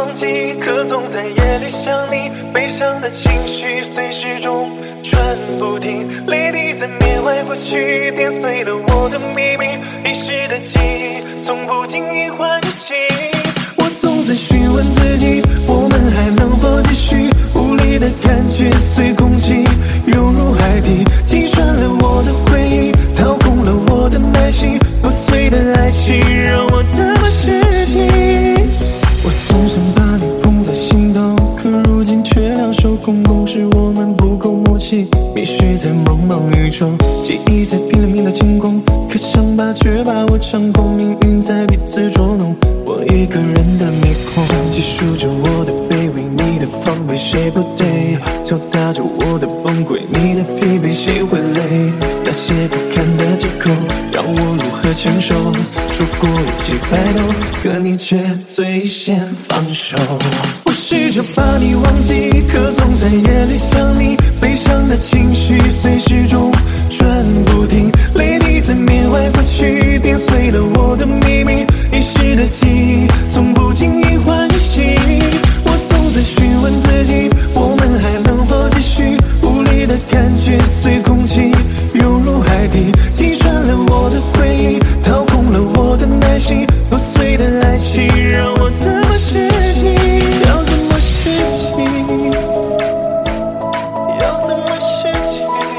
忘记，可总在夜里想你。悲伤的情绪随时钟转不停，泪滴在缅怀过去，点碎了我的秘密。遗失的记忆，从不经意唤醒。我总在询问自己，我们还能否继续？无力的感觉随空气涌入海底，击穿了我的回忆，掏空了我的耐心。破碎的爱情让我怎么实际？我总想把你捧在心头，可如今却两手空空，是我们不够默契。迷失在茫茫宇宙，记忆在拼了命的清空，可伤疤却把我掌控，命运在彼此捉弄。我一个人的面孔，记述着我的卑微，你的防备谁不对？敲打着我的崩溃，你的疲惫谁会累？那些不堪的借口，让我如何承受？说过一起白头，可你却最先放手。我试着把你忘记，可总在夜里想你。悲伤的情绪随时钟转不停，泪滴在缅怀过去，点碎了我的秘密。遗失的记忆，从不经意唤醒。我总在询问自己，我们还能否继续？无力的感觉随空气涌入海底，击穿了我的回忆，掏空了我的耐心。破碎的爱情让我怎么实际？要怎么实际？要怎么实际？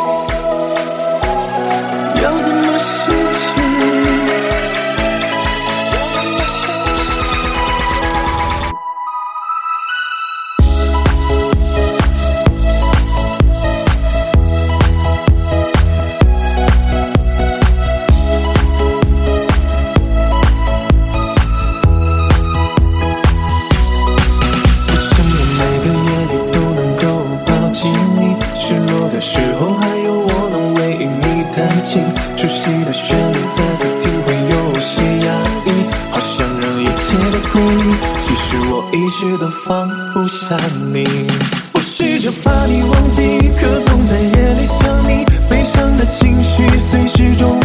要怎么实际？熟悉的旋律再次听会有些压抑，好想让一切都归零，其实我一直都放不下你。我试着把你忘记，可总在夜里想你。悲伤的情绪随时钟